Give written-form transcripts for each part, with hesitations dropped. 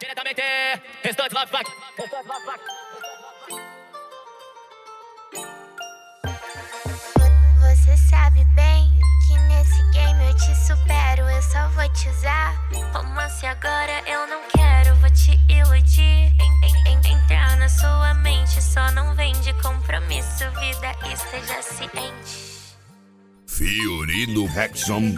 Diretamente, restante Love Pack. Você sabe bem que nesse game eu te supero. Eu só vou te usar. Romance agora eu não quero, vou te iludir. Entrar na sua mente, só não vem de compromisso. Vida, esteja ciente. Fiorino Hexon.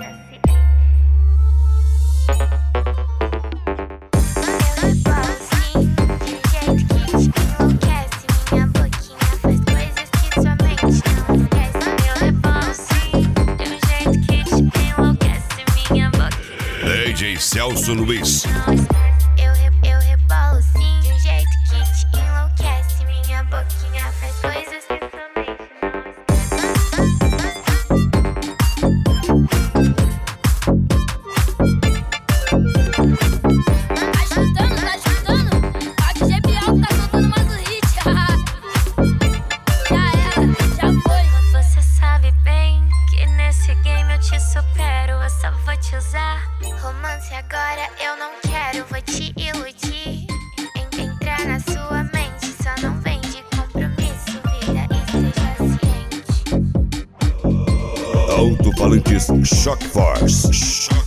DJ Celso Luiz. Eu rebolo sim, de um jeito que te enlouquece. Minha boquinha faz coisas que somente Tá escutando? A DJ Bial tá soltando mais um hit. Já era, já foi. Você sabe bem que nesse game eu te supero. Eu só vou te usar. Romance agora eu não quero, vou te iludir. Entrar na sua mente, só não vem de compromisso. Vida, esteja ciente. Alto-falantes Shock Force.